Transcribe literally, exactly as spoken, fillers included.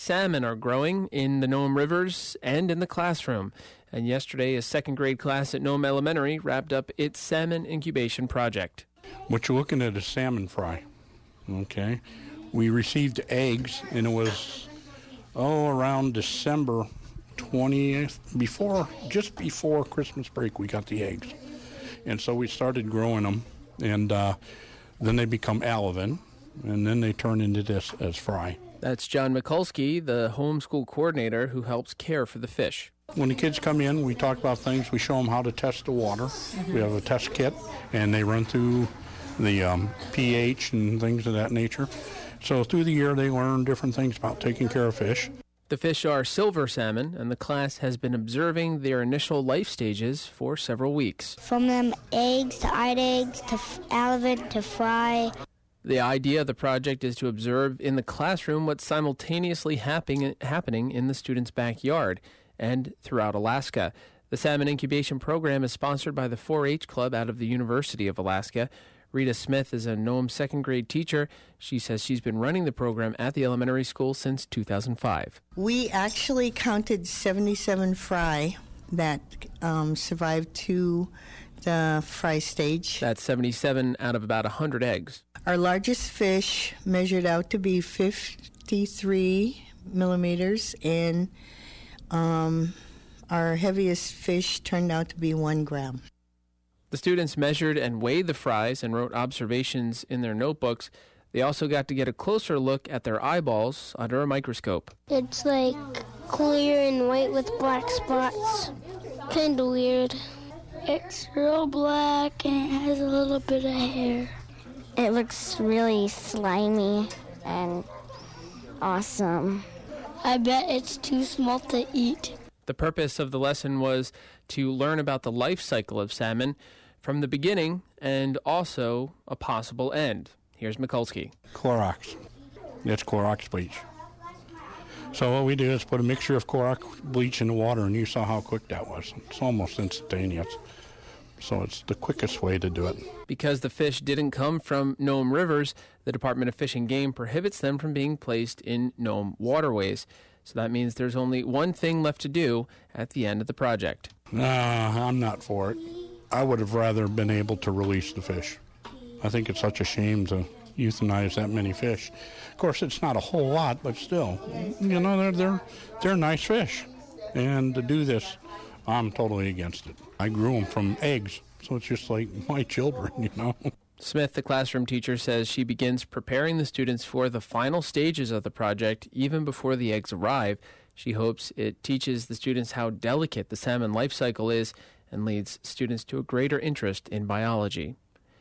Salmon are growing in the Nome rivers and in the classroom. And yesterday, a second grade class at Nome Elementary wrapped up its salmon incubation project. What you're looking at is salmon fry. Okay. We received eggs, and it was, oh, around December twentieth, before, just before Christmas break, we got the eggs. And so we started growing them, and uh, then they become alevin, and then they turn into this as fry. That's John Mikulski, the homeschool coordinator who helps care for the fish. When the kids come in, we talk about things. We show them how to test the water. Mm-hmm. We have a test kit, and they run through the um, pH and things of that nature. So through the year, they learn different things about taking care of fish. The fish are silver salmon, and the class has been observing their initial life stages for several weeks. From them eggs to eyed eggs to f- alevin to fry. The idea of the project is to observe in the classroom what's simultaneously happening happening in the students' backyard and throughout Alaska. The Salmon Incubation Program is sponsored by the four H Club out of the University of Alaska. Rita Smith is a Nome second grade teacher. She says she's been running the program at the elementary school since two thousand five. We actually counted seventy-seven fry that um, survived to the fry stage. That's seventy-seven out of about one hundred eggs. Our largest fish measured out to be fifty-three millimeters, and um, our heaviest fish turned out to be one gram. The students measured and weighed the fries and wrote observations in their notebooks. They also got to get a closer look at their eyeballs under a microscope. It's like clear and white with black spots. Kind of weird. It's real black and it has a little bit of hair. It looks really slimy and awesome. I bet it's too small to eat. The purpose of the lesson was to learn about the life cycle of salmon from the beginning and also a possible end. Here's Mikulski. Clorox. That's Clorox bleach. So what we do is put a mixture of Clorox bleach in the water, and you saw how quick that was. It's almost instantaneous. So it's the quickest way to do it. Because the fish didn't come from Nome rivers, the Department of Fish and Game prohibits them from being placed in Nome waterways. So that means there's only one thing left to do at the end of the project. Nah, I'm not for it. I would have rather been able to release the fish. I think it's such a shame to euthanize that many fish. Of course, it's not a whole lot, but still, you know, they're they're they're nice fish. And to do this, I'm totally against it. I grew them from eggs, so it's just like my children, you know. Smith, the classroom teacher, says she begins preparing the students for the final stages of the project even before the eggs arrive. She hopes it teaches the students how delicate the salmon life cycle is and leads students to a greater interest in biology.